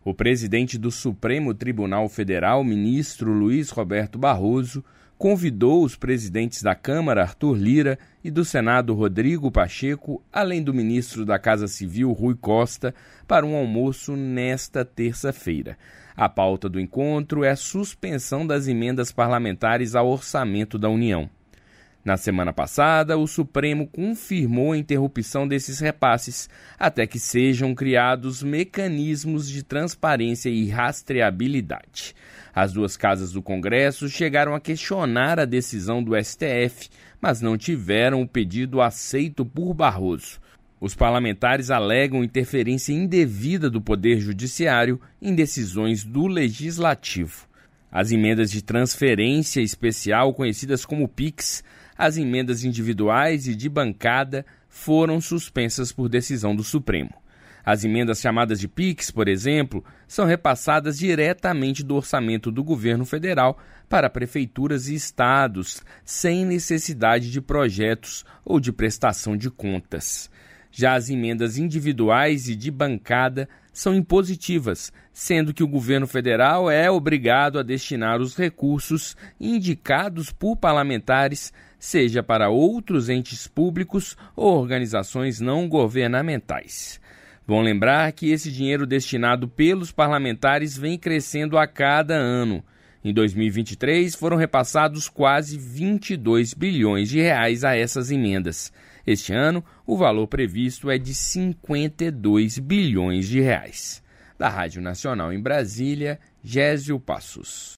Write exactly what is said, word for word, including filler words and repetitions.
O presidente do Supremo Tribunal Federal, ministro Luiz Roberto Barroso, convidou os presidentes da Câmara, Arthur Lira, e do Senado, Rodrigo Pacheco, além do ministro da Casa Civil, Rui Costa, para um almoço nesta terça-feira. A pauta do encontro é a suspensão das emendas parlamentares ao orçamento da União. Na semana passada, o Supremo confirmou a interrupção desses repasses até que sejam criados mecanismos de transparência e rastreabilidade. As duas casas do Congresso chegaram a questionar a decisão do S T F, mas não tiveram o pedido aceito por Barroso. Os parlamentares alegam interferência indevida do Poder Judiciário em decisões do Legislativo. As emendas de transferência especial, conhecidas como PIX, as emendas individuais e de bancada foram suspensas por decisão do Supremo. As emendas chamadas de PIX, por exemplo, são repassadas diretamente do orçamento do governo federal para prefeituras e estados, sem necessidade de projetos ou de prestação de contas. Já as emendas individuais e de bancada são impositivas, sendo que o governo federal é obrigado a destinar os recursos indicados por parlamentares, seja para outros entes públicos ou organizações não governamentais. Bom lembrar que esse dinheiro destinado pelos parlamentares vem crescendo a cada ano. Em dois mil e vinte e três, foram repassados quase vinte e dois bilhões de reais a essas emendas. Este ano, o valor previsto é de cinquenta e dois bilhões de reais. Da Rádio Nacional em Brasília, Gésio Passos.